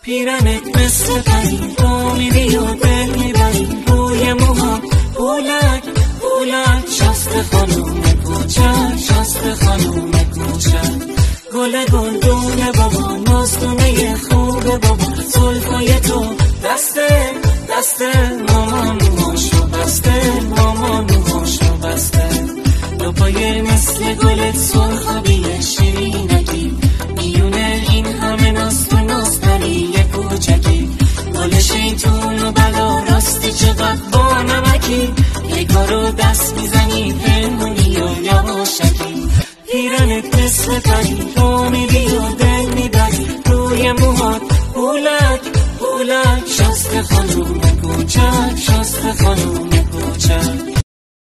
پیرنت مثل پری رو میری و دل میبری، روی موها پولک پولک، شست خانوم کوچک، شست خانوم کوچک. گل گلدون بابا، نازدونه خوب بابا، زلفای تو دسته دسته، مامان موهاشو بسته، مامان موهاشو بسته. دو پای مثل گلت سرخابی شیرینکی، میونه این همه ناز تو نازداری کوچکی. گل شیطون و بلا راستی چقدر با نمکی، یه کارو دست میزنی پنهونی و یواشکی. پیرنت مثل پری رو میری و دل میبری، روی موهات پولک پولک، شست خانوم کوچک، شست خانوم کوچک.